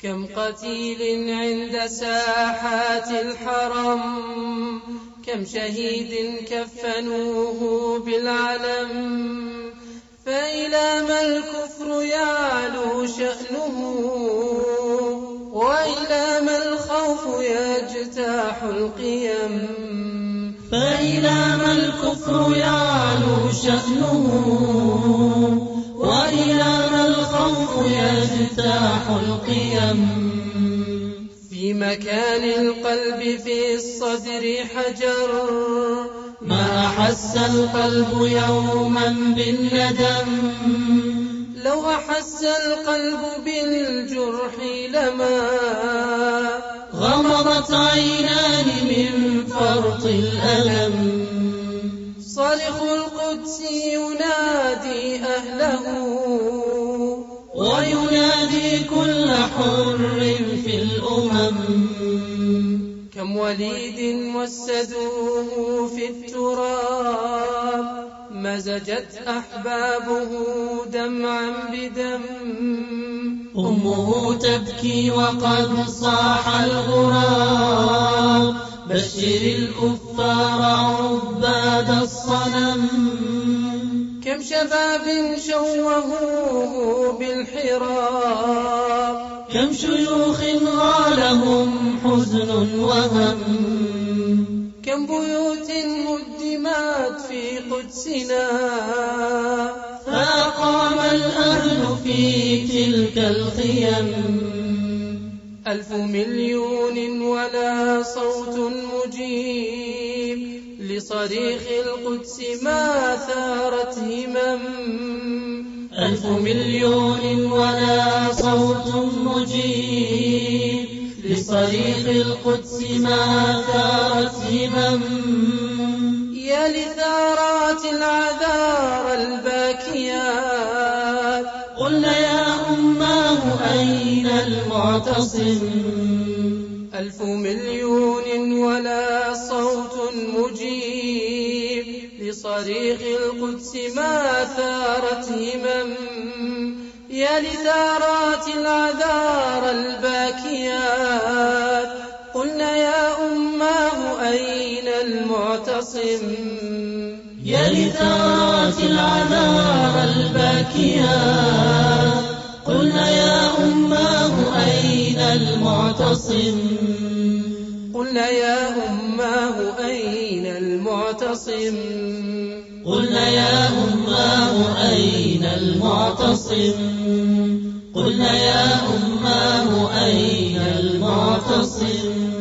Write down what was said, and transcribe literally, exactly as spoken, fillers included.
كم قتيل عند ساحات الحرم، كم شهيد كفنوه بالعلم، فإلى ما الكفر يعلو شأنه، وإلى ما الخوف يجتاح القيم. فإلى ما الكفر يعلو شأنه، وإلى ما الخوف يجتاح القيم. في مكان القلب في الصدر حجر، ما أحس القلب يوما بالندم. لو أحس القلب بالجرح لما غمضت عينان من فرط الألم. صارخ القدس ينادي أهله، وينادي كل حر في الأمم. كم وليد وسدوه في التراب، مزجت أحبابه دمعا بدم. أمه تبكي وقد صاح الغراب، بشر الكفار عباد الصنم. كم شباب شوهوه بالحراب، كم شيوخ غالهم حزن وهم. كم بيوت هدمت في قدسنا، فأقام الأهل في تلك الخيم. ألف مليون ولا صوت مجيب، لصريخ القدس ما ثارت همم. ألف مليون ولا صوت مجيب، لصريخ القدس ما ثارت همم. يا لثارات العذار الباكيات، قلنا يا أماه أين المعتصم. ألف مليون ولا صوت مجيب، لصريخ القدس ما ثارت همم. يا لثارات العذار الباكيات، قلنا يا أماه أين المعتصم. يا لثارات العذار الباكيات، قلنا يا أماه أين المعتصم. قلنا يا أماه أين المعتصم. قلنا يا أماه أين المعتصم. قلنا يا أماه أين المعتصم.